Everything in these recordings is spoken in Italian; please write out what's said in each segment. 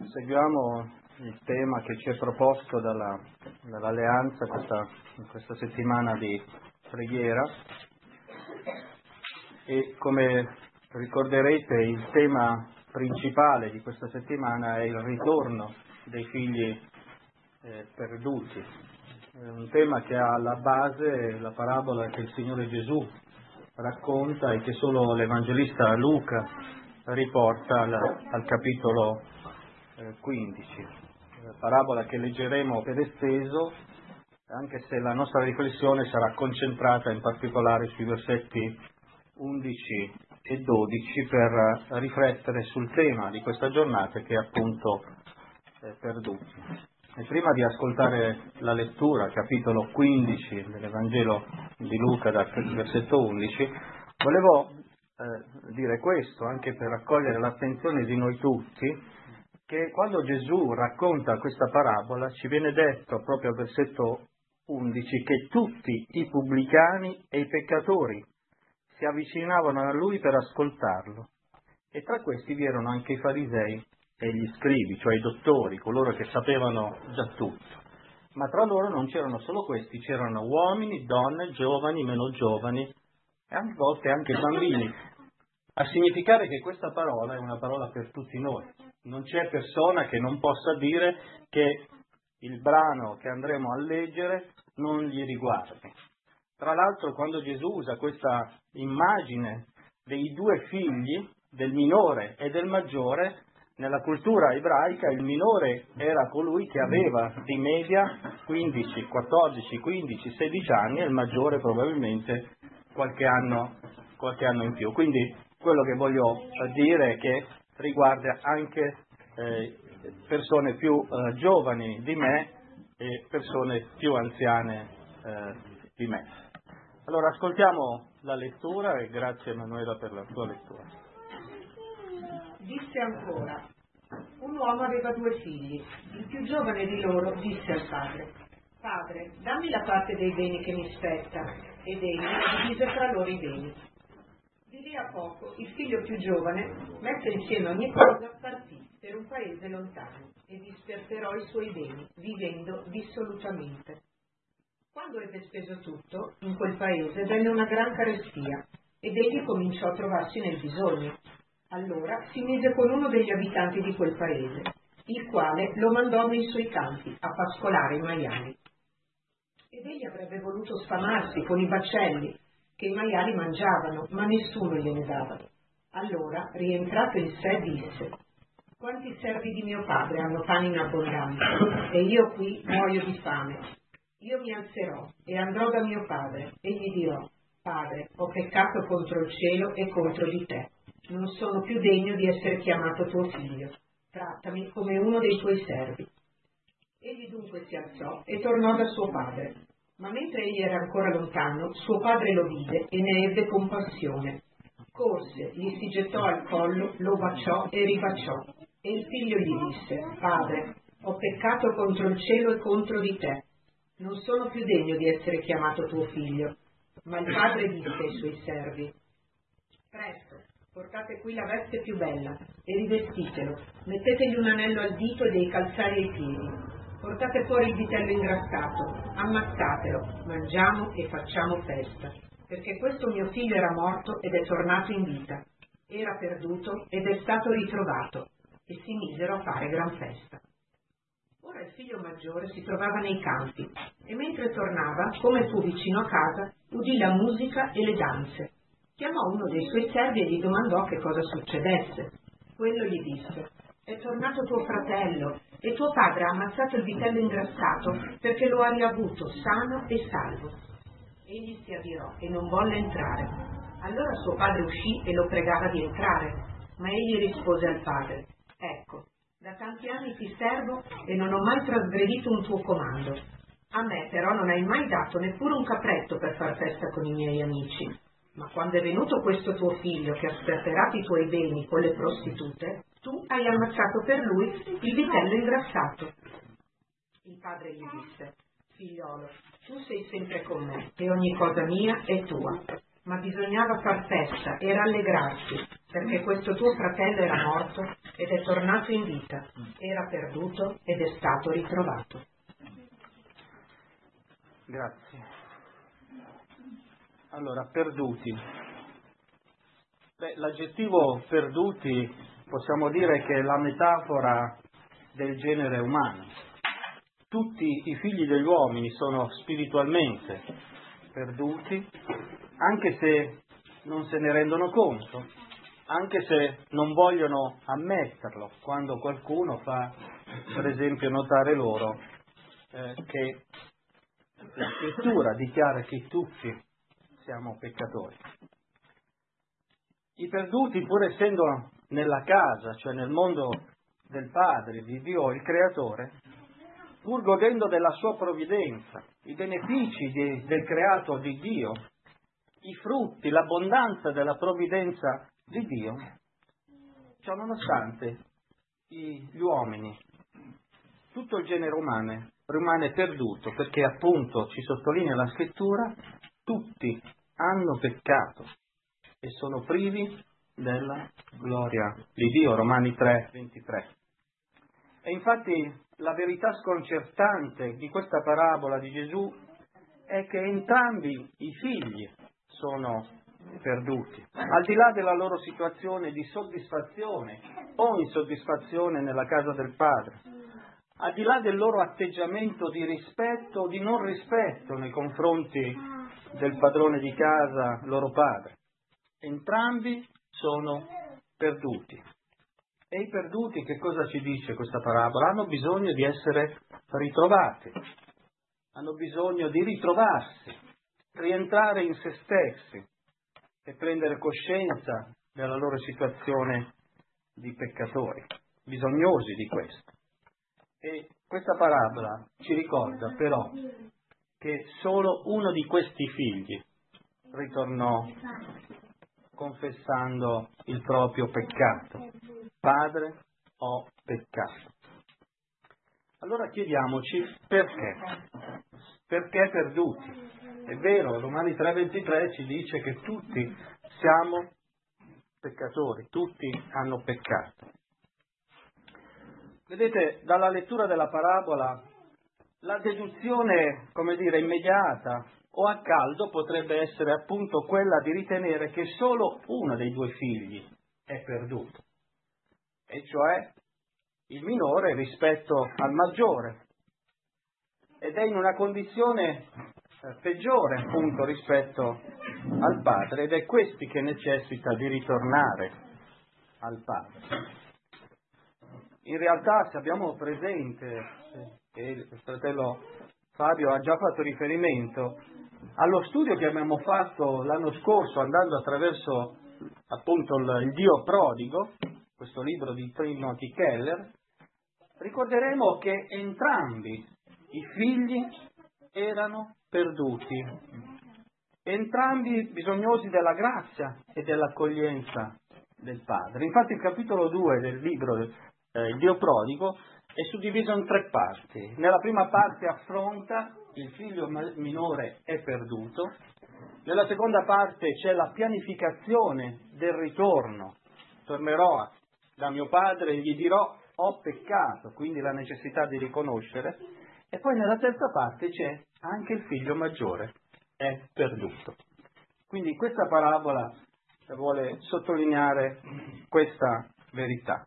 Seguiamo il tema che ci è proposto dall'Alleanza questa settimana di preghiera e, come ricorderete, il tema principale di questa settimana è il ritorno dei figli perduti. È un tema che ha alla base la parabola che il Signore Gesù racconta e che solo l'Evangelista Luca riporta al capitolo 15, parabola che leggeremo per esteso, anche se la nostra riflessione sarà concentrata in particolare sui versetti 11 e 12 per riflettere sul tema di questa giornata, che è appunto perduti. E prima di ascoltare la lettura, capitolo 15 dell'Evangelo di Luca, dal versetto 11, volevo dire questo, anche per raccogliere l'attenzione di noi tutti, che quando Gesù racconta questa parabola ci viene detto proprio al versetto 11 che tutti i pubblicani e i peccatori si avvicinavano a lui per ascoltarlo, e tra questi vi erano anche i farisei e gli scribi, cioè i dottori, coloro che sapevano già tutto. Ma tra loro non c'erano solo questi, c'erano uomini, donne, giovani, meno giovani e a volte anche bambini, a significare che questa parola è una parola per tutti noi. Non c'è persona che non possa dire che il brano che andremo a leggere non gli riguardi. Tra l'altro, quando Gesù usa questa immagine dei due figli, del minore e del maggiore, nella cultura ebraica il minore era colui che aveva di media 15, 14, 15, 16 anni e il maggiore probabilmente qualche anno in più. Quindi quello che voglio dire è che riguarda anche persone più giovani di me e persone più anziane di me. Allora ascoltiamo la lettura e grazie Emanuela per la tua lettura. Disse ancora: un uomo aveva 2 figli. Il più giovane di loro disse al padre: Padre, dammi la parte dei beni che mi spetta. Ed egli divise fra loro i beni. Di lì a poco il figlio più giovane, messo insieme ogni cosa, partì per un paese lontano e disperperò i suoi beni, vivendo dissolutamente. Quando ebbe speso tutto, in quel paese venne una gran carestia ed egli cominciò a trovarsi nel bisogno. Allora si mise con uno degli abitanti di quel paese, il quale lo mandò nei suoi campi a pascolare i maiali. Ed egli avrebbe voluto sfamarsi con i baccelli che i maiali mangiavano, ma nessuno gliene dava. Allora, rientrato in sé, disse: quanti servi di mio padre hanno pane in abbondanza, e io qui muoio di fame. Io mi alzerò e andrò da mio padre e gli dirò: Padre, ho peccato contro il cielo e contro di te. Non sono più degno di essere chiamato tuo figlio. Trattami come uno dei tuoi servi. Egli dunque si alzò e tornò da suo padre. Ma mentre egli era ancora lontano, suo padre lo vide e ne ebbe compassione. Corse, gli si gettò al collo, lo baciò e ribaciò. E il figlio gli disse: Padre, ho peccato contro il cielo e contro di te. Non sono più degno di essere chiamato tuo figlio. Ma il padre disse ai suoi servi: Presto, portate qui la veste più bella e rivestitelo, mettetegli un anello al dito e dei calzari ai piedi. Portate fuori il vitello ingrassato, ammazzatelo, mangiamo e facciamo festa, perché questo mio figlio era morto ed è tornato in vita, era perduto ed è stato ritrovato, e si misero a fare gran festa. Ora il figlio maggiore si trovava nei campi, e mentre tornava, come fu vicino a casa, udì la musica e le danze. Chiamò uno dei suoi servi e gli domandò che cosa succedesse. Quello gli disse: è tornato tuo fratello, e tuo padre ha ammazzato il vitello ingrassato perché lo ha riavuto sano e salvo. Egli si adirò e non volle entrare. Allora suo padre uscì e lo pregava di entrare, ma egli rispose al padre: ecco, da tanti anni ti servo e non ho mai trasgredito un tuo comando. A me però non hai mai dato neppure un capretto per far festa con i miei amici. Ma quando è venuto questo tuo figlio che ha sperperato i tuoi beni con le prostitute, tu hai ammazzato per lui il vitello ingrassato. Il padre gli disse: figliolo, tu sei sempre con me e ogni cosa mia è tua, ma bisognava far festa e rallegrarsi, perché questo tuo fratello era morto ed è tornato in vita, era perduto ed è stato ritrovato. Grazie. Allora, perduti. L'aggettivo perduti possiamo dire che è la metafora del genere umano. Tutti i figli degli uomini sono spiritualmente perduti, anche se non se ne rendono conto, anche se non vogliono ammetterlo, quando qualcuno fa, per esempio, notare loro che la scrittura dichiara che tutti siamo peccatori. I perduti, pur essendo nella casa, cioè nel mondo del Padre, di Dio, il Creatore, pur godendo della sua provvidenza, i benefici del creato di Dio, i frutti, l'abbondanza della provvidenza di Dio, ciò nonostante gli uomini, tutto il genere umano rimane perduto, perché appunto ci sottolinea la scrittura, tutti hanno peccato e sono privi della gloria di Dio, Romani 3:23. E infatti la verità sconcertante di questa parabola di Gesù è che entrambi i figli sono perduti, al di là della loro situazione di soddisfazione o insoddisfazione nella casa del Padre, al di là del loro atteggiamento di rispetto o di non rispetto nei confronti del padrone di casa, loro padre. Entrambi sono perduti. E i perduti, che cosa ci dice questa parabola? Hanno bisogno di essere ritrovati, hanno bisogno di ritrovarsi, rientrare in se stessi e prendere coscienza della loro situazione di peccatori, bisognosi di questo. E questa parabola ci ricorda però che solo uno di questi figli ritornò confessando il proprio peccato. Padre, ho peccato. Allora chiediamoci perché? Perché perduti? È vero, Romani 3:23 ci dice che tutti siamo peccatori, tutti hanno peccato. Vedete, dalla lettura della parabola, la deduzione, immediata o a caldo potrebbe essere appunto quella di ritenere che solo uno dei due figli è perduto, e cioè il minore rispetto al maggiore, ed è in una condizione peggiore appunto rispetto al padre, ed è questi che necessita di ritornare al padre. In realtà, se abbiamo presente, e il fratello Fabio ha già fatto riferimento, allo studio che abbiamo fatto l'anno scorso andando attraverso appunto il Dio prodigo, questo libro di Timothy Keller, ricorderemo che entrambi i figli erano perduti, entrambi bisognosi della grazia e dell'accoglienza del Padre. Infatti il capitolo 2 del libro il Dio prodigo è suddiviso in 3 parti. Nella prima parte affronta il figlio minore è perduto, nella seconda parte c'è la pianificazione del ritorno, tornerò da mio padre e gli dirò ho peccato, quindi la necessità di riconoscere, e poi nella terza parte c'è anche il figlio maggiore è perduto. Quindi questa parabola vuole sottolineare questa verità.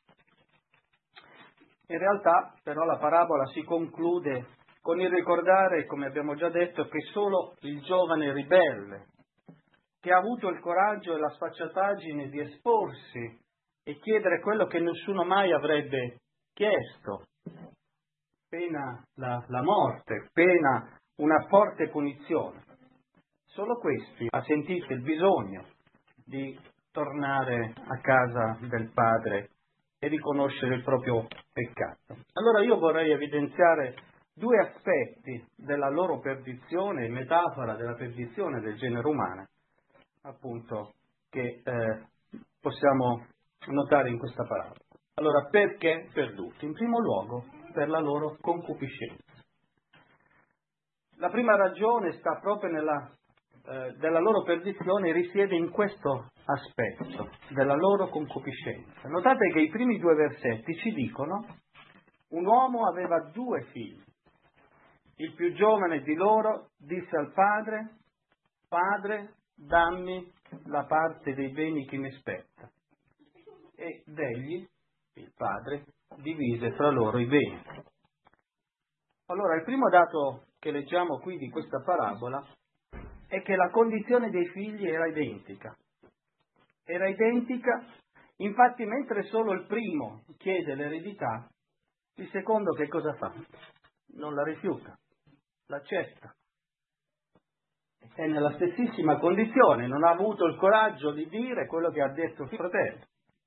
In realtà, però, la parabola si conclude con il ricordare, come abbiamo già detto, che solo il giovane ribelle, che ha avuto il coraggio e la sfacciataggine di esporsi e chiedere quello che nessuno mai avrebbe chiesto, pena la morte, pena una forte punizione, solo questi ha sentito il bisogno di tornare a casa del Padre e riconoscere il proprio peccato. Allora io vorrei evidenziare 2 aspetti della loro perdizione, metafora della perdizione del genere umano, appunto, che possiamo notare in questa parabola. Allora, perché perduti? In primo luogo, per la loro concupiscenza. La prima ragione sta proprio della loro perdizione, risiede in questo aspetto della loro concupiscenza. Notate che i primi 2 versetti ci dicono: un uomo aveva 2 figli. Il più giovane di loro disse al padre: Padre, dammi la parte dei beni che mi spetta. Ed egli, il padre, divise fra loro i beni. Allora, il primo dato che leggiamo qui di questa parabola è che la condizione dei figli era identica. Era identica, infatti, mentre solo il primo chiede l'eredità, il secondo che cosa fa? Non la rifiuta, l'accetta. È nella stessissima condizione, non ha avuto il coraggio di dire quello che ha detto il fratello.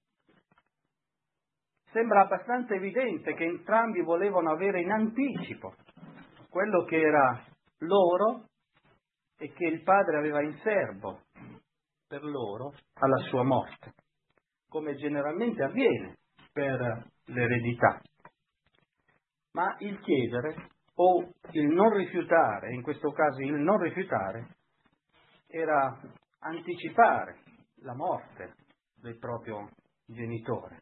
Sembra abbastanza evidente che entrambi volevano avere in anticipo quello che era loro e che il padre aveva in serbo per loro alla sua morte, come generalmente avviene per l'eredità. Ma il chiedere o il non rifiutare, in questo caso il non rifiutare, era anticipare la morte del proprio genitore.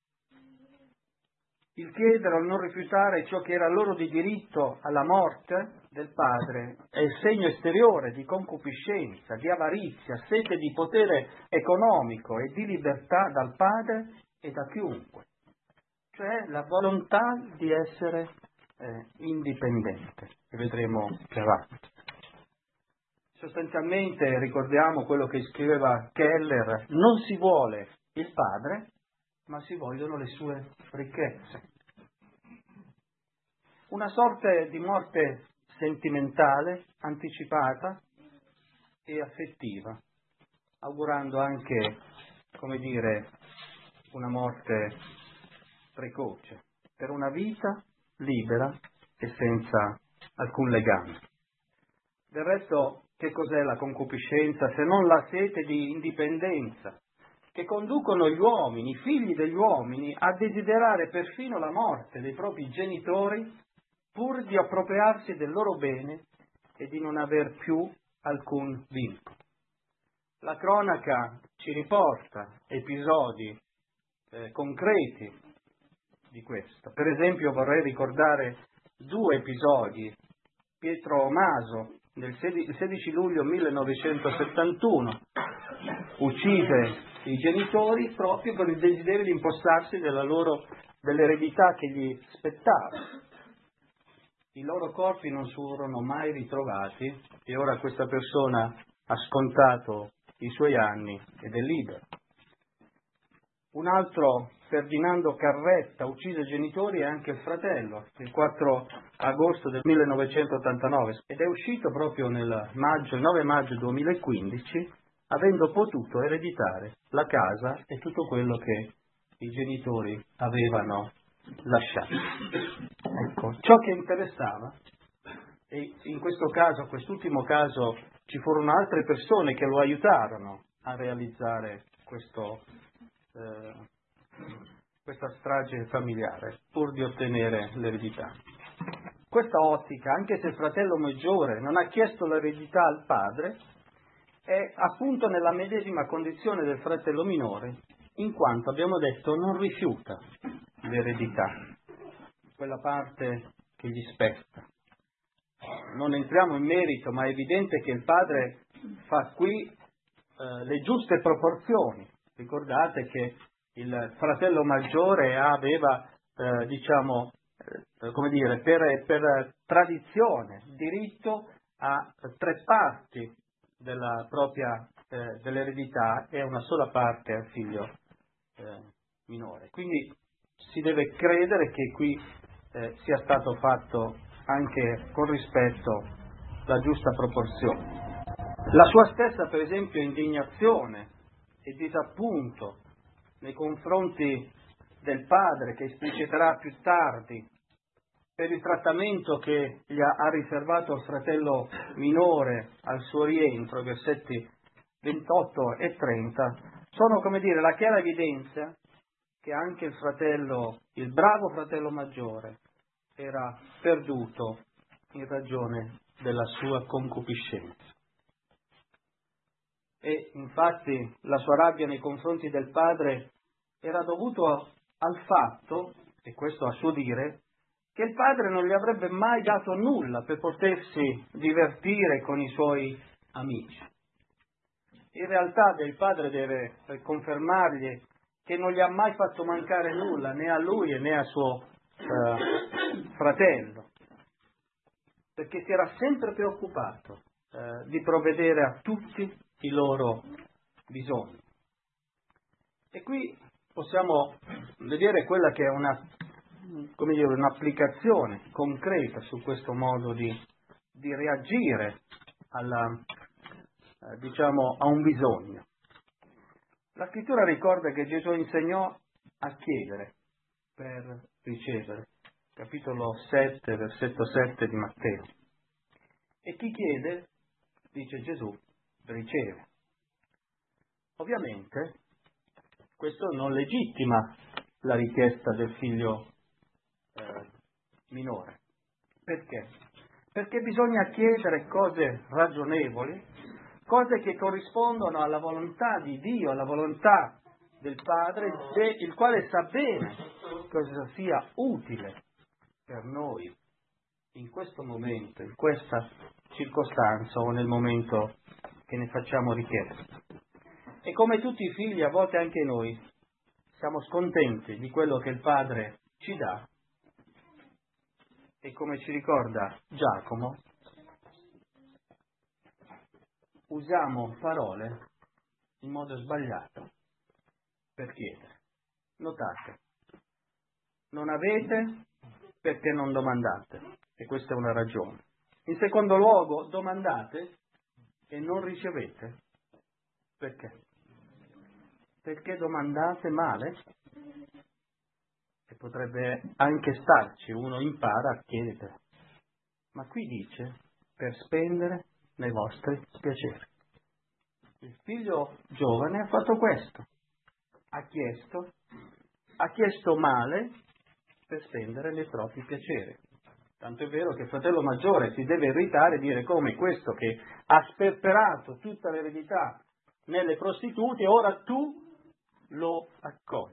Il chiedere o il non rifiutare ciò che era loro di diritto alla morte del padre è il segno esteriore di concupiscenza, di avarizia, sete di potere economico e di libertà dal padre e da chiunque. Cioè la volontà di essere indipendente, che vedremo più avanti. Sostanzialmente ricordiamo quello che scriveva Keller: non si vuole il padre, ma si vogliono le sue ricchezze. Una sorta di morte sentimentale, anticipata e affettiva, augurando anche, come dire, una morte precoce, per una vita libera e senza alcun legame. Del resto, che cos'è la concupiscenza se non la sete di indipendenza che conducono gli uomini, i figli degli uomini, a desiderare perfino la morte dei propri genitori pur di appropriarsi del loro bene e di non aver più alcun vincolo. La cronaca ci riporta episodi concreti di questo. Per esempio vorrei ricordare 2 episodi. Pietro Maso, il 16 luglio 1971, uccise i genitori proprio per il desiderio di impostarsi dell'eredità che gli spettava. I loro corpi non furono mai ritrovati e ora questa persona ha scontato i suoi anni ed è libero. Un altro, Ferdinando Carretta, uccise i genitori e anche il fratello il 4 agosto del 1989 ed è uscito proprio il 9 maggio 2015, avendo potuto ereditare la casa e tutto quello che i genitori avevano lasciato. Ecco, ciò che interessava, e in questo caso, quest'ultimo caso, ci furono altre persone che lo aiutarono a realizzare questa strage familiare, pur di ottenere l'eredità. Questa ottica, anche se il fratello maggiore non ha chiesto l'eredità al padre, è appunto nella medesima condizione del fratello minore, in quanto, abbiamo detto, non rifiuta l'eredità, quella parte che gli spetta. Non entriamo in merito, ma è evidente che il padre fa qui le giuste proporzioni. Ricordate che il fratello maggiore aveva, per tradizione, diritto a 3 parti dell'eredità e una sola parte al figlio minore. Quindi si deve credere che qui sia stato fatto anche con rispetto la giusta proporzione. La sua stessa, per esempio, indignazione e disappunto nei confronti del padre, che espliciterà più tardi, per il trattamento che gli ha riservato il fratello minore al suo rientro, versetti 28 e 30, sono, come dire, la chiara evidenza che anche il bravo fratello maggiore, era perduto in ragione della sua concupiscenza. e infatti la sua rabbia nei confronti del padre era dovuto al fatto, e questo a suo dire, che il padre non gli avrebbe mai dato nulla per potersi divertire con i suoi amici. In realtà il padre deve confermargli che non gli ha mai fatto mancare nulla, né a lui né a suo fratello, perché si era sempre preoccupato di provvedere a tutti i loro bisogni. E qui possiamo vedere quella che è un'applicazione concreta su questo modo di reagire a un bisogno. La scrittura ricorda che Gesù insegnò a chiedere per ricevere, capitolo 7, versetto 7 di Matteo. E chi chiede, dice Gesù, riceve. Ovviamente questo non legittima la richiesta del figlio minore. Perché? Perché bisogna chiedere cose ragionevoli, cose che corrispondono alla volontà di Dio, alla volontà del Padre, il quale sa bene cosa sia utile per noi in questo momento, in questa circostanza o nel momento che ne facciamo richiesta. E come tutti i figli, a volte anche noi siamo scontenti di quello che il Padre ci dà, e come ci ricorda Giacomo, usiamo parole in modo sbagliato per chiedere. Notate, non avete perché non domandate, e questa è una ragione. In secondo luogo, domandate e non ricevete. Perché? Perché domandate male? E potrebbe anche starci, uno impara a chiedere. Ma qui dice, per spendere nei vostri piaceri. Il figlio giovane ha fatto questo. Ha chiesto male per spendere nei propri piaceri. Tanto è vero che il fratello maggiore si deve irritare e dire come questo che ha sperperato tutta l'eredità nelle prostitute, ora tu lo accogli.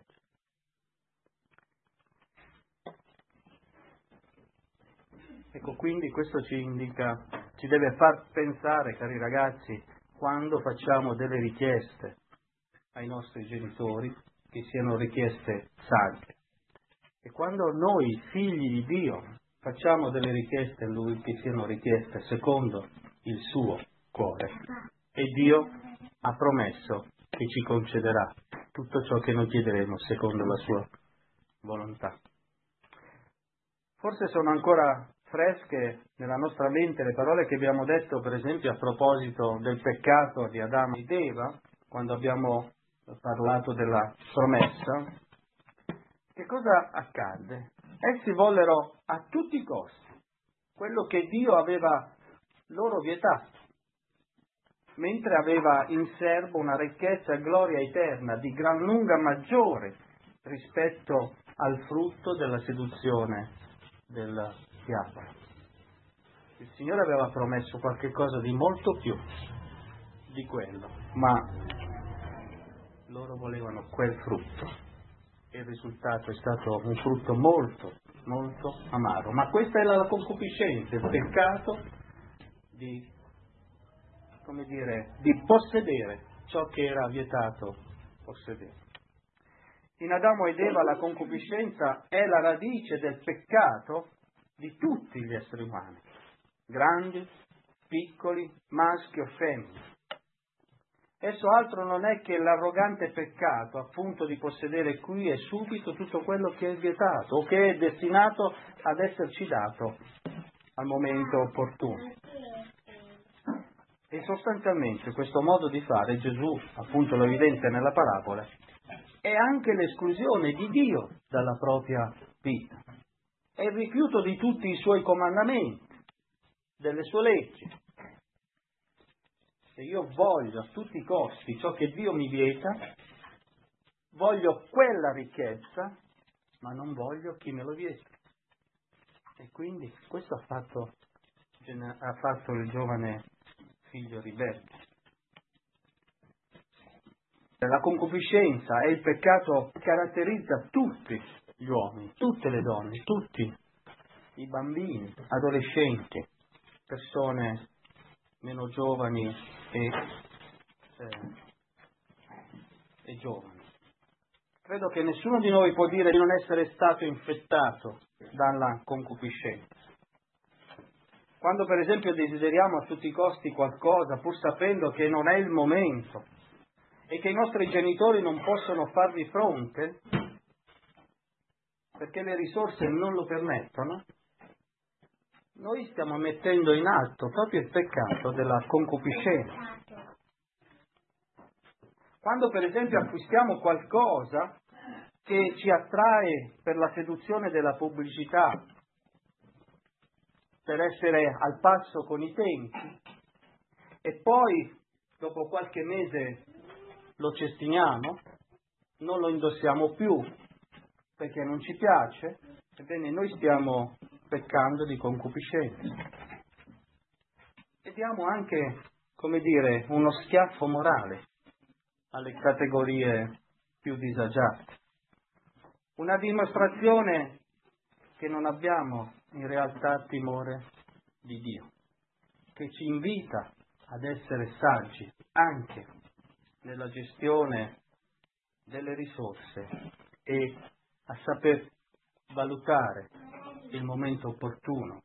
Ecco, quindi questo ci deve far pensare, cari ragazzi, quando facciamo delle richieste ai nostri genitori, che siano richieste sagge. E quando noi, figli di Dio, facciamo delle richieste a Lui, che siano richieste secondo il suo cuore. E Dio ha promesso che ci concederà tutto ciò che noi chiederemo secondo la sua volontà. Forse sono ancora fresche nella nostra mente le parole che abbiamo detto, per esempio, a proposito del peccato di Adamo ed Eva, quando abbiamo parlato della promessa. Che cosa accadde? Essi vollero a tutti i costi quello che Dio aveva loro vietato, mentre aveva in serbo una ricchezza e gloria eterna di gran lunga maggiore rispetto al frutto della seduzione del diavolo. Il Signore aveva promesso qualche cosa di molto più di quello, ma loro volevano quel frutto e il risultato è stato un frutto molto, molto amaro. Ma questa è la concupiscenza, il peccato di possedere ciò che era vietato possedere. In Adamo ed Eva la concupiscenza è la radice del peccato di tutti gli esseri umani, grandi, piccoli, maschi o femmine. Esso altro non è che l'arrogante peccato, appunto, di possedere qui e subito tutto quello che è vietato o che è destinato ad esserci dato al momento opportuno. E sostanzialmente questo modo di fare, Gesù appunto lo evidenzia nella parabola, è anche l'esclusione di Dio dalla propria vita. È il rifiuto di tutti i suoi comandamenti, delle sue leggi. Se io voglio a tutti i costi ciò che Dio mi vieta, voglio quella ricchezza, ma non voglio chi me lo vieta. E quindi questo ha fatto il giovane figlio ribelle. La concupiscenza è il peccato che caratterizza tutti gli uomini, tutte le donne, tutti i bambini, adolescenti, persone meno giovani e giovani. Credo che nessuno di noi può dire di non essere stato infettato dalla concupiscenza. Quando per esempio desideriamo a tutti i costi qualcosa, pur sapendo che non è il momento e che i nostri genitori non possono farvi fronte, perché le risorse non lo permettono, noi stiamo mettendo in atto proprio il peccato della concupiscenza. Quando per esempio acquistiamo qualcosa che ci attrae per la seduzione della pubblicità, per essere al passo con i tempi, e poi dopo qualche mese lo cestiniamo, non lo indossiamo più perché non ci piace, ebbene noi stiamo peccando di concupiscenza. E diamo anche, come dire, uno schiaffo morale alle categorie più disagiate. Una dimostrazione che non abbiamo in realtà timore di Dio, che ci invita ad essere saggi anche nella gestione delle risorse e a saper valutare il momento opportuno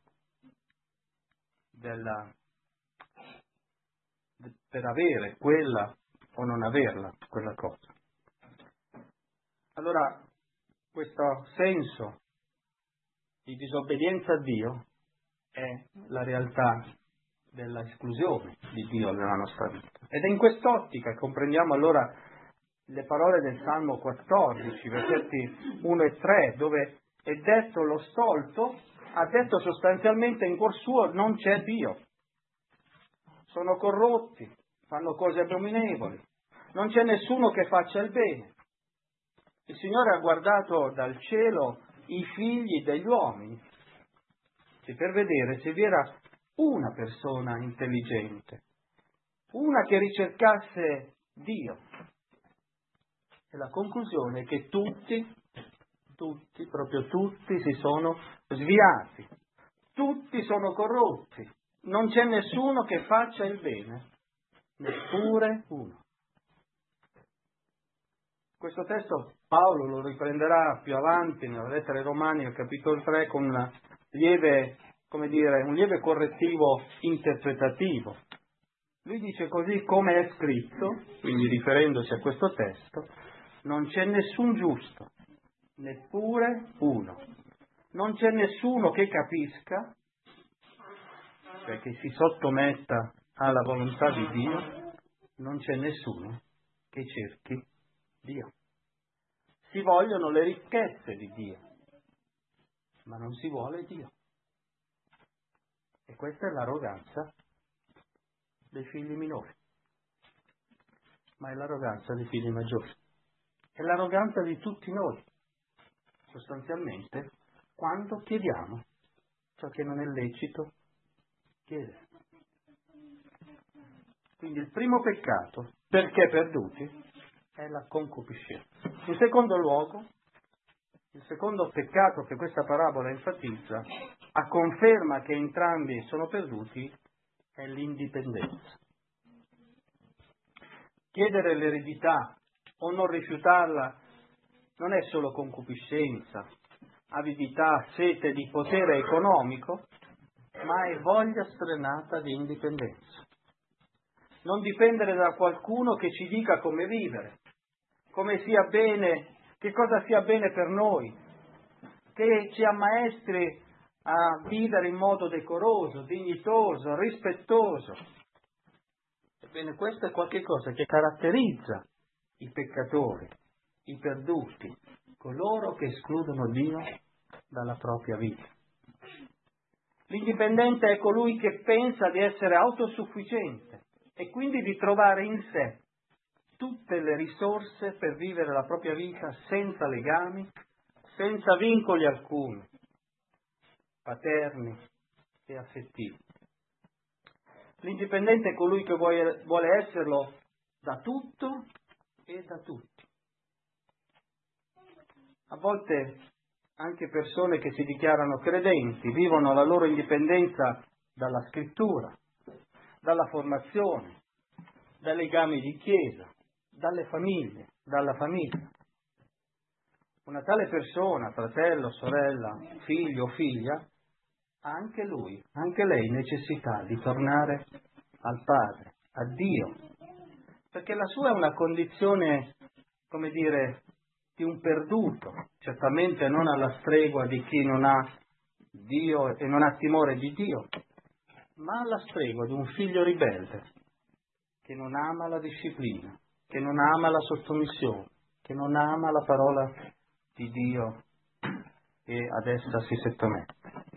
per avere quella o non averla, quella cosa. Allora, questo senso di disobbedienza a Dio è la realtà della esclusione di Dio nella nostra vita. Ed è in quest'ottica che comprendiamo allora le parole del Salmo 14, versetti 1 e 3, dove è detto lo stolto, ha detto sostanzialmente in cuor suo non c'è Dio. Sono corrotti, fanno cose abominevoli, non c'è nessuno che faccia il bene. Il Signore ha guardato dal cielo i figli degli uomini per vedere se vi era una persona intelligente, una che ricercasse Dio. E la conclusione è che tutti, proprio tutti si sono sviati, tutti sono corrotti, non c'è nessuno che faccia il bene, neppure uno. Questo testo Paolo lo riprenderà più avanti nella lettera ai Romani, al capitolo 3, con un lieve correttivo interpretativo. Lui dice così come è scritto, quindi riferendosi a questo testo, non c'è nessun giusto, neppure uno. Non c'è nessuno che capisca, cioè che si sottometta alla volontà di Dio, non c'è nessuno che cerchi Dio. Si vogliono le ricchezze di Dio, ma non si vuole Dio. E questa è l'arroganza dei figli minori, ma è l'arroganza dei figli maggiori. È l'arroganza di tutti noi, sostanzialmente, quando chiediamo ciò che non è lecito chiedere. Quindi il primo peccato, perché perduti, è la concupiscenza. In secondo luogo, il secondo peccato che questa parabola enfatizza, a conferma che entrambi sono perduti, è l'indipendenza. Chiedere l'eredità o non rifiutarla non è solo concupiscenza, avidità, sete di potere economico, ma è voglia sfrenata di indipendenza. Non dipendere da qualcuno che ci dica come vivere, come sia bene, che cosa sia bene per noi, che ci ammaestri a vivere in modo decoroso, dignitoso, rispettoso. Ebbene, questo è qualcosa che caratterizza i peccatori, i perduti, coloro che escludono Dio dalla propria vita. L'indipendente è colui che pensa di essere autosufficiente e quindi di trovare in sé tutte le risorse per vivere la propria vita senza legami, senza vincoli alcuni, paterni e affettivi. L'indipendente è colui che vuole esserlo da tutto e da tutti. A volte anche persone che si dichiarano credenti vivono la loro indipendenza dalla scrittura, dalla formazione, dai legami di chiesa, dalle famiglie, dalla famiglia. Una tale persona, fratello, sorella, figlio o figlia, ha anche lui, anche lei necessità di tornare al Padre, a Dio, perché la sua è una condizione, come dire, di un perduto, certamente non alla stregua di chi non ha Dio e non ha timore di Dio, ma alla stregua di un figlio ribelle, che non ama la disciplina, che non ama la sottomissione, che non ama la parola di Dio e ad essa si sottomette.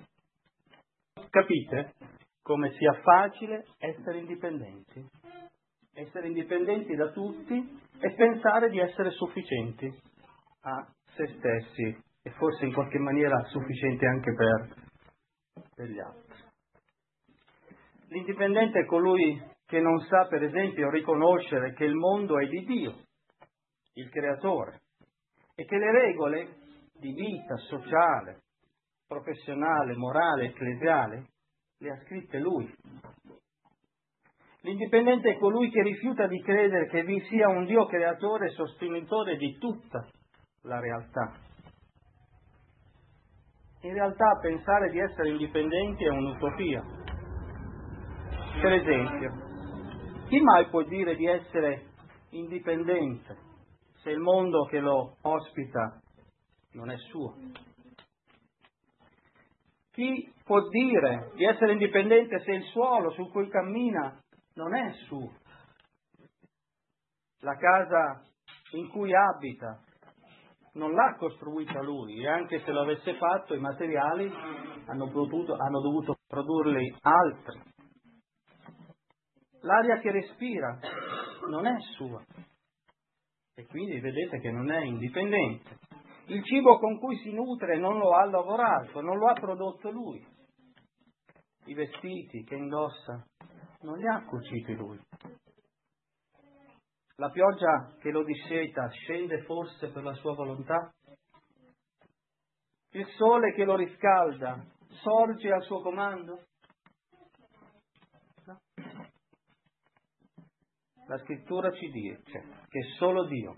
Capite come sia facile essere indipendenti? Essere indipendenti da tutti e pensare di essere sufficienti a se stessi e forse in qualche maniera sufficienti anche per gli altri. L'indipendente è colui che non sa, per esempio, riconoscere che il mondo è di Dio, il creatore, e che le regole di vita sociale, professionale, morale, ecclesiale le ha scritte Lui. L'indipendente è colui che rifiuta di credere che vi sia un Dio creatore e sostenitore di tutta la realtà. In realtà pensare di essere indipendenti è un'utopia. Per esempio, chi mai può dire di essere indipendente se il mondo che lo ospita non è suo? Chi può dire di essere indipendente se il suolo su cui cammina non è suo? La casa in cui abita non l'ha costruita lui, e anche se lo avesse fatto i materiali hanno dovuto produrli altri. L'aria che respira non è sua e quindi vedete che non è indipendente. Il cibo con cui si nutre non lo ha lavorato, non lo ha prodotto lui. I vestiti che indossa non li ha cuciti lui. La pioggia che lo disseta scende forse per la sua volontà? Il sole che lo riscalda sorge al suo comando? No. La scrittura ci dice che solo Dio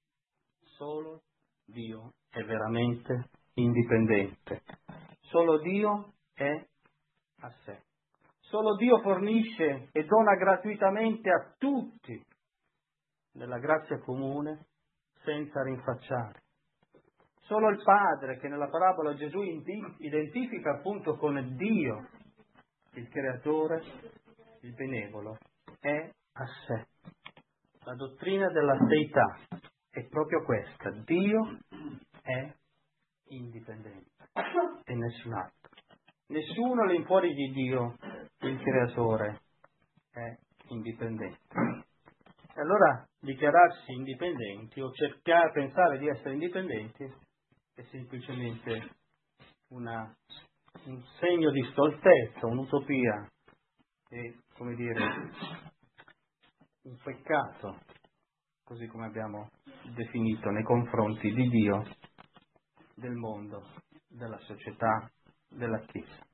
è veramente indipendente. Solo Dio è a sé. Solo Dio fornisce e dona gratuitamente a tutti nella grazia comune senza rinfacciare. Solo il Padre, che nella parabola Gesù identifica appunto con Dio, il creatore, il benevolo, è a sé. La dottrina della deità è proprio questa: Dio è indipendente e nessun altro. Nessuno all'infuori di Dio, il creatore, è indipendente. E allora dichiararsi indipendenti o pensare di essere indipendenti è semplicemente un segno di stoltezza, un'utopia e, come dire, un peccato, così come abbiamo definito, nei confronti di Dio, del mondo, della società, della Chiesa.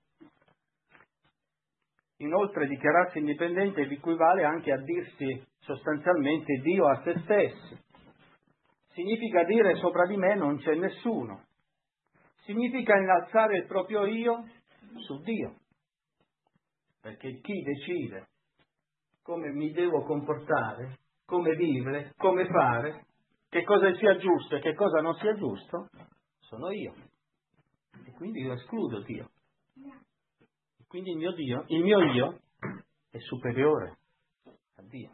Inoltre dichiararsi indipendente equivale anche a dirsi sostanzialmente Dio a se stessi. Significa dire sopra di me non c'è nessuno. Significa innalzare il proprio io su Dio. Perché chi decide come mi devo comportare, come vivere, come fare, che cosa sia giusto e che cosa non sia giusto, sono io. E quindi io escludo Dio. Quindi il mio io è superiore a Dio.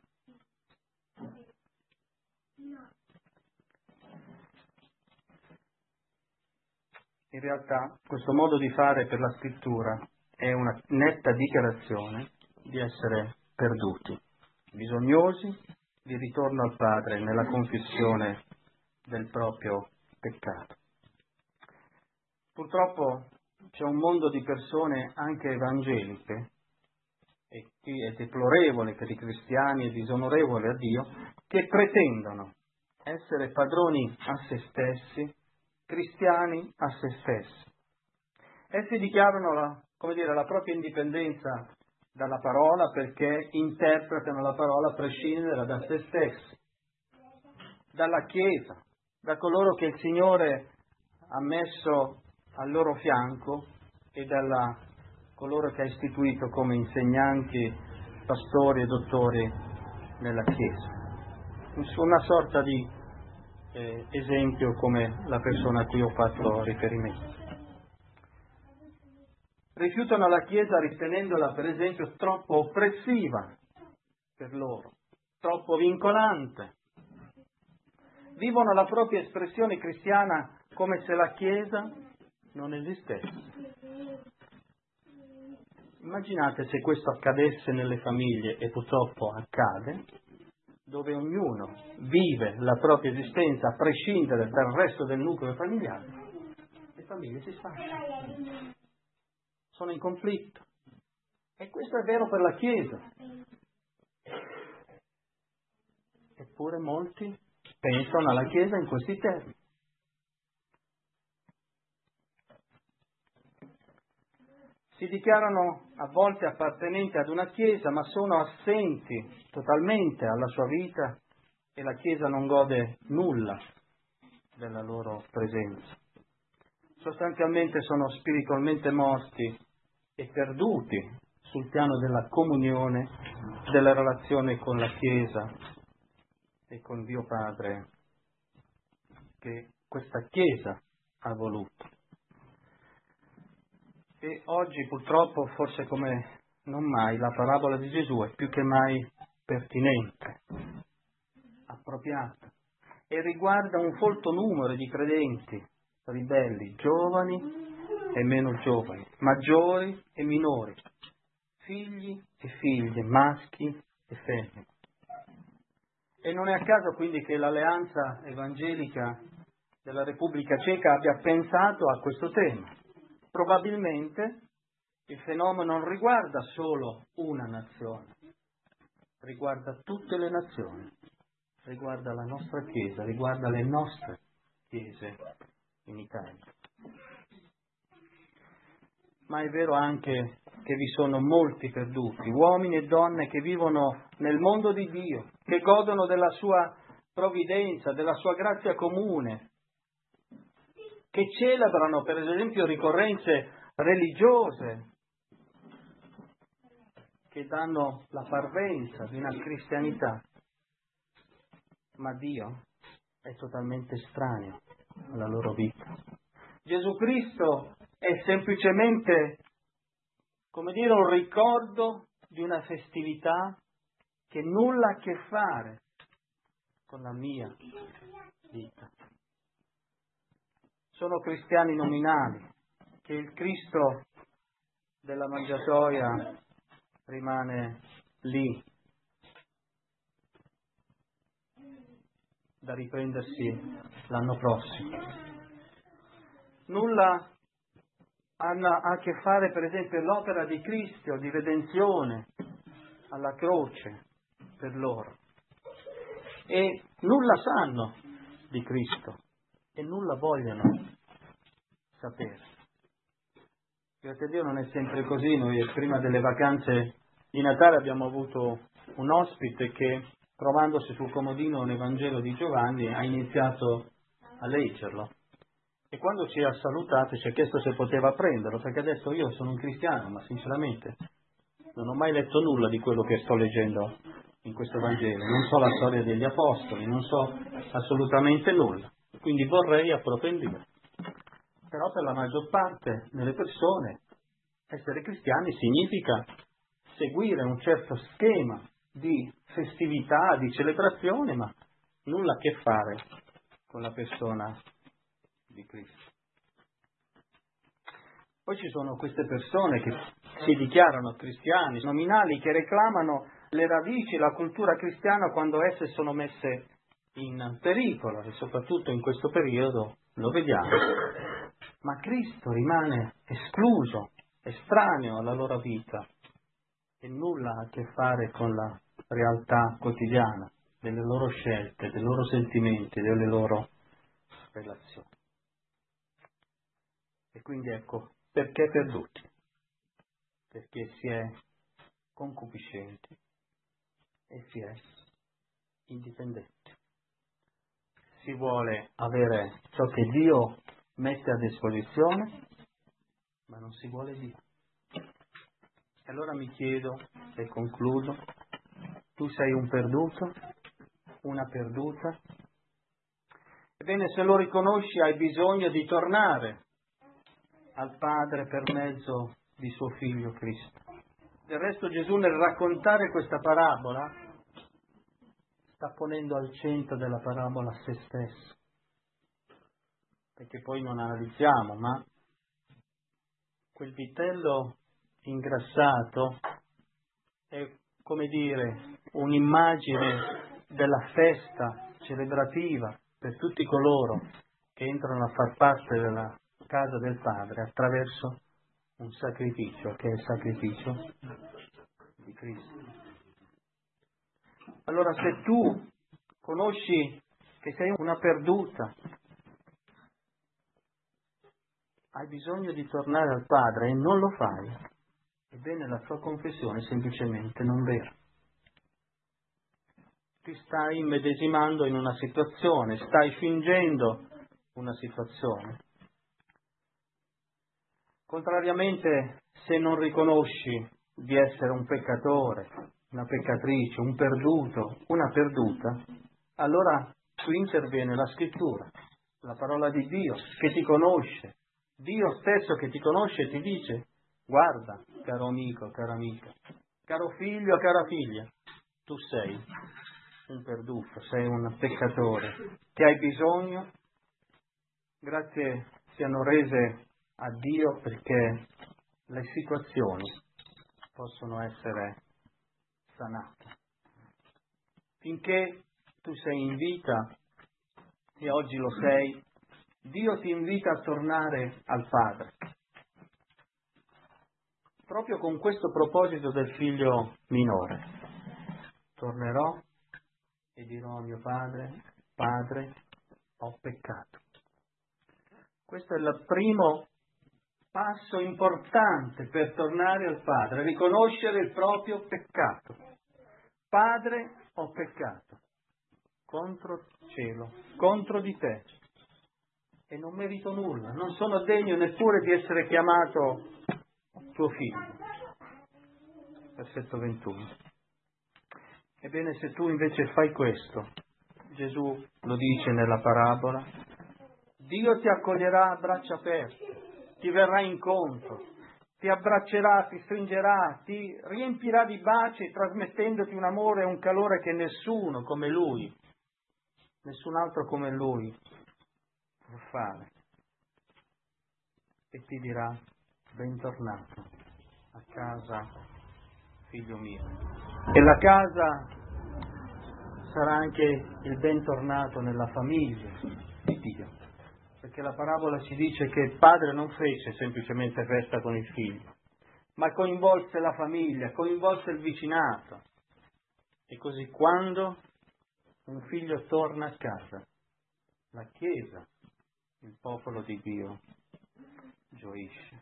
In realtà questo modo di fare per la scrittura è una netta dichiarazione di essere perduti, bisognosi di ritorno al Padre nella confessione del proprio peccato. Purtroppo c'è un mondo di persone anche evangeliche, e qui è deplorevole per i cristiani e disonorevole a Dio, che pretendono essere padroni a se stessi, cristiani a se stessi. Essi dichiarano la propria indipendenza dalla parola perché interpretano la parola a prescindere da se stessi, dalla Chiesa, da coloro che il Signore ha messo al loro fianco e da coloro che ha istituito come insegnanti, pastori e dottori nella Chiesa. Una sorta di esempio come la persona a cui ho fatto riferimento. Rifiutano la Chiesa ritenendola, per esempio, troppo oppressiva per loro, troppo vincolante. Vivono la propria espressione cristiana come se la Chiesa non esistesse. Immaginate se questo accadesse nelle famiglie, e purtroppo accade, dove ognuno vive la propria esistenza a prescindere dal resto del nucleo familiare. Le famiglie si sfasciano, sono in conflitto. E questo è vero per la Chiesa. Eppure molti pensano alla Chiesa in questi termini. Si dichiarano a volte appartenenti ad una Chiesa, ma sono assenti totalmente alla sua vita e la Chiesa non gode nulla della loro presenza. Sostanzialmente sono spiritualmente morti e perduti sul piano della comunione, della relazione con la Chiesa e con Dio Padre che questa Chiesa ha voluto. E oggi purtroppo, forse come non mai, la parabola di Gesù è più che mai pertinente, appropriata, e riguarda un folto numero di credenti, ribelli, giovani e meno giovani, maggiori e minori, figli e figlie, maschi e femmine. E non è a caso quindi che l'Alleanza Evangelica della Repubblica Ceca abbia pensato a questo tema. Probabilmente il fenomeno non riguarda solo una nazione, riguarda tutte le nazioni, riguarda la nostra Chiesa, riguarda le nostre chiese in Italia. Ma è vero anche che vi sono molti perduti, uomini e donne che vivono nel mondo di Dio, che godono della sua provvidenza, della sua grazia comune, che celebrano per esempio ricorrenze religiose, che danno la parvenza di una cristianità, ma Dio è totalmente estraneo alla loro vita. Gesù Cristo è semplicemente, come dire, un ricordo di una festività che nulla ha a che fare con la mia vita. Sono cristiani nominali, che il Cristo della mangiatoia rimane lì, da riprendersi l'anno prossimo. Nulla ha a che fare, per esempio, l'opera di Cristo di redenzione alla croce per loro. E nulla sanno di Cristo e nulla vogliono sapere. Grazie a Dio non è sempre così. Noi prima delle vacanze di Natale abbiamo avuto un ospite che, trovandosi sul comodino un Evangelo di Giovanni, ha iniziato a leggerlo. E quando ci ha salutato ci ha chiesto se poteva prenderlo, perché ha detto: io sono un cristiano, ma sinceramente non ho mai letto nulla di quello che sto leggendo in questo Vangelo. Non so la storia degli Apostoli, non so assolutamente nulla. Quindi vorrei approfondire. Però per la maggior parte delle persone essere cristiani significa seguire un certo schema di festività, di celebrazione, ma nulla a che fare con la persona di Cristo. Poi ci sono queste persone che si dichiarano cristiani, nominali, che reclamano le radici, la cultura cristiana quando esse sono messe in pericolo, e soprattutto in questo periodo lo vediamo. Ma Cristo rimane escluso, estraneo alla loro vita, e nulla ha a che fare con la realtà quotidiana delle loro scelte, dei loro sentimenti, delle loro relazioni. E quindi ecco, perché perduti? Perché si è concupiscenti e si è indipendenti. Si vuole avere ciò che Dio mette a disposizione, ma non si vuole Dio. E allora mi chiedo, e concludo, tu sei un perduto, una perduta? Ebbene, se lo riconosci hai bisogno di tornare al Padre per mezzo di suo Figlio Cristo. Del resto Gesù nel raccontare questa parabola sta ponendo al centro della parabola se stesso, perché poi non analizziamo, ma quel vitello ingrassato è, come dire, un'immagine della festa celebrativa per tutti coloro che entrano a far parte della casa del Padre attraverso un sacrificio, che è il sacrificio di Cristo. Allora, se tu conosci che sei una perduta, hai bisogno di tornare al Padre e non lo fai, ebbene la tua confessione è semplicemente non vera. Ti stai immedesimando in una situazione, stai fingendo una situazione. Contrariamente, se non riconosci di essere un peccatore, una peccatrice, un perduto, una perduta, allora qui interviene la Scrittura, la parola di Dio che ti conosce, Dio stesso che ti conosce e ti dice: guarda, caro amico, cara amica, caro figlio, cara figlia, tu sei un perduto, sei un peccatore, che hai bisogno, grazie siano rese a Dio perché le situazioni possono essere sanate. Finché tu sei in vita, e oggi lo sei, Dio ti invita a tornare al Padre. Proprio con questo proposito del figlio minore. Tornerò e dirò a mio padre: Padre, ho peccato. Questo è il primo passo importante per tornare al Padre, riconoscere il proprio peccato. Padre, ho peccato contro il cielo, contro di te, e non merito nulla, non sono degno neppure di essere chiamato tuo figlio. Versetto 21. Ebbene, se tu invece fai questo, Gesù lo dice nella parabola, Dio ti accoglierà a braccia aperte, ti verrà incontro, ti abbraccerà, ti stringerà, ti riempirà di baci, trasmettendoti un amore e un calore che nessuno come Lui, nessun altro come Lui può fare. E ti dirà: bentornato a casa, figlio mio. E la casa sarà anche il bentornato nella famiglia di Dio, perché la parabola ci dice che il padre non fece semplicemente festa con il figlio, ma coinvolse la famiglia, coinvolse il vicinato. E così quando un figlio torna a casa, la Chiesa, il popolo di Dio, gioisce.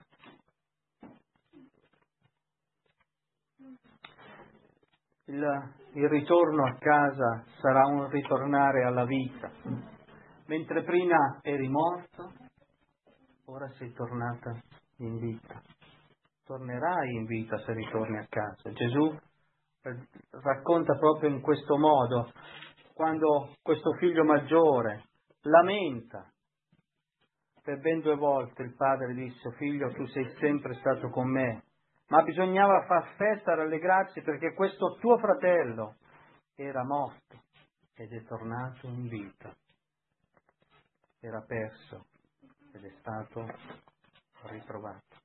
Il ritorno a casa sarà un ritornare alla vita. Mentre prima eri morto, ora sei tornata in vita. Tornerai in vita se ritorni a casa. Gesù racconta proprio in questo modo, quando questo figlio maggiore lamenta. Per ben 2 volte il padre disse: figlio, tu sei sempre stato con me, ma bisognava far festa, rallegrarsi, perché questo tuo fratello era morto ed è tornato in vita. Era perso ed è stato ritrovato.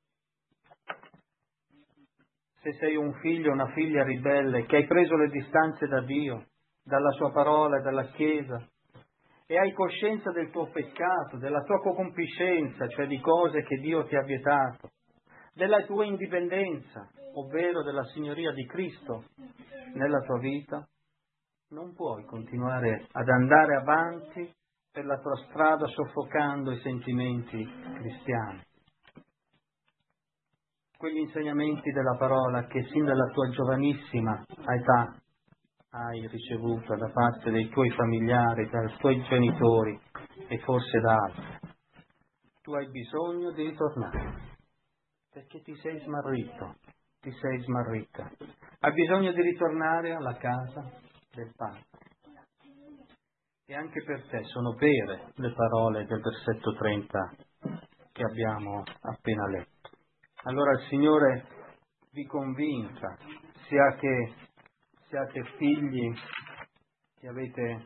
Se sei un figlio o una figlia ribelle, che hai preso le distanze da Dio, dalla sua parola e dalla Chiesa, e hai coscienza del tuo peccato, della tua concupiscenza, cioè di cose che Dio ti ha vietato, della tua indipendenza, ovvero della signoria di Cristo nella tua vita, Non puoi continuare ad andare avanti per la tua strada soffocando i sentimenti cristiani. Quegli insegnamenti della parola che sin dalla tua giovanissima età hai ricevuto da parte dei tuoi familiari, dai tuoi genitori e forse da altri. Tu hai bisogno di ritornare, perché ti sei smarrito, ti sei smarrita. Hai bisogno di ritornare alla casa del Padre. E anche per te sono vere le parole del versetto 30 che abbiamo appena letto. Allora il Signore vi convinca, siate figli che avete,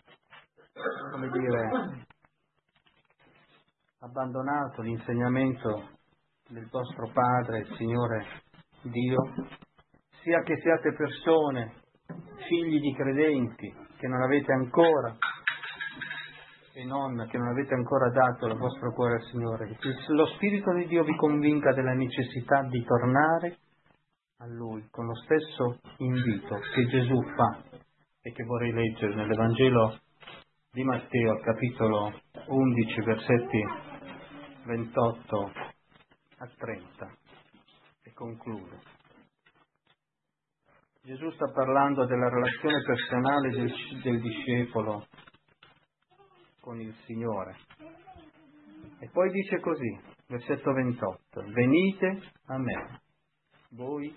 abbandonato l'insegnamento del vostro Padre, il Signore Dio, sia che siate persone, figli di credenti, che non avete ancora dato il vostro cuore al Signore. Lo Spirito di Dio vi convinca della necessità di tornare a Lui con lo stesso invito che Gesù fa e che vorrei leggere nell'Evangelo di Matteo, al capitolo 11, versetti 28 a 30. E concludo. Gesù sta parlando della relazione personale del discepolo con il Signore. E poi dice così, versetto 28, venite a me, voi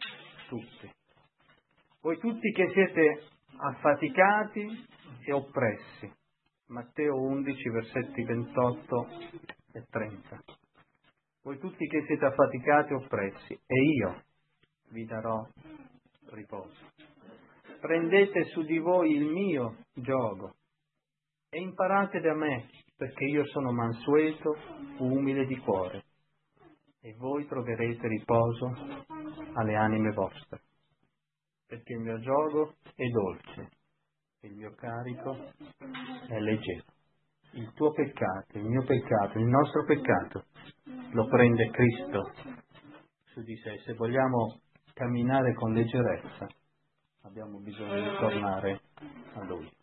tutti che siete affaticati e oppressi. Matteo 11, versetti 28 e 30. Voi tutti che siete affaticati e oppressi, e io vi darò riposo. Prendete su di voi il mio giogo e imparate da me, perché io sono mansueto, umile di cuore, e voi troverete riposo alle anime vostre, perché il mio giogo è dolce, e il mio carico è leggero. Il tuo peccato, il mio peccato, il nostro peccato lo prende Cristo su di sé. Se vogliamo camminare con leggerezza, abbiamo bisogno di tornare a Lui.